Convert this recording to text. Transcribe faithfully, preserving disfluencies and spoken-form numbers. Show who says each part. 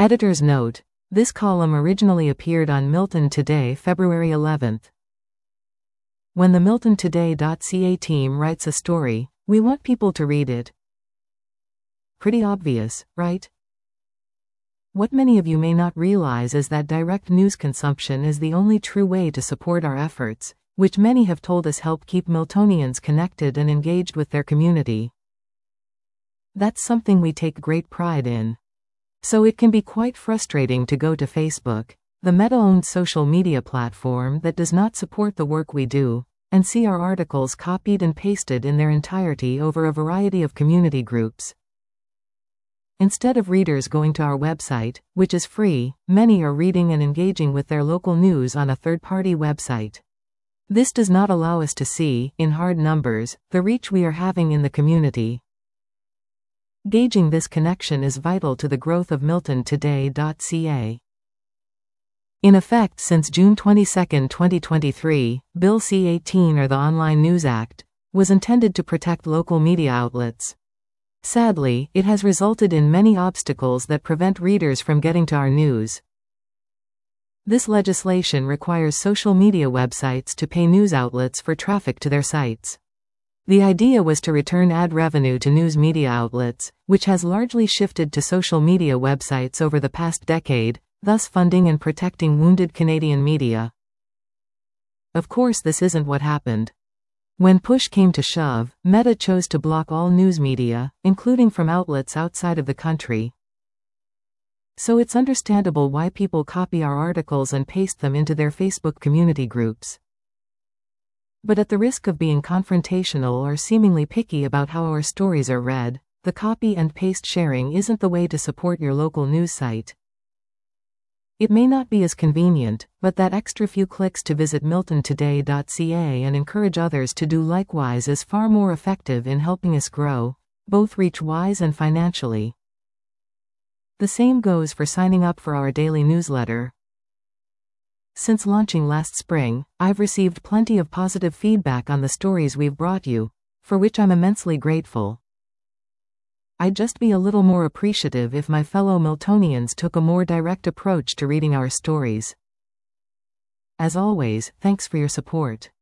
Speaker 1: Editor's note: this column originally appeared on Milton Today, February eleventh. When the Milton Today dot C A team writes a story, we want people to read it. Pretty obvious, right? What many of you may not realize is that direct news consumption is the only true way to support our efforts, which many have told us help keep Miltonians connected and engaged with their community. That's something we take great pride in. So it can be quite frustrating to go to Facebook, the Meta-owned social media platform that does not support the work we do, and see our articles copied and pasted in their entirety over a variety of community groups. Instead of readers going to our website, which is free, many are reading and engaging with their local news on a third-party website. This does not allow us to see, in hard numbers, the reach we are having in the community. Gauging this connection is vital to the growth of Milton Today dot C A. In effect since June twenty-second, twenty twenty-three, Bill C eighteen, or the Online News Act, was intended to protect local media outlets. Sadly, it has resulted in many obstacles that prevent readers from getting to our news. This legislation requires social media websites to pay news outlets for traffic to their sites. The idea was to return ad revenue to news media outlets, which has largely shifted to social media websites over the past decade, thus funding and protecting wounded Canadian media. Of course, this isn't what happened. When push came to shove, Meta chose to block all news media, including from outlets outside of the country. So it's understandable why people copy our articles and paste them into their Facebook community groups. But at the risk of being confrontational or seemingly picky about how our stories are read, the copy and paste sharing isn't the way to support your local news site. It may not be as convenient, but that extra few clicks to visit Milton Today dot C A and encourage others to do likewise is far more effective in helping us grow, both reach-wise and financially. The same goes for signing up for our daily newsletter. Since launching last spring, I've received plenty of positive feedback on the stories we've brought you, for which I'm immensely grateful. I'd just be a little more appreciative if my fellow Miltonians took a more direct approach to reading our stories. As always, thanks for your support.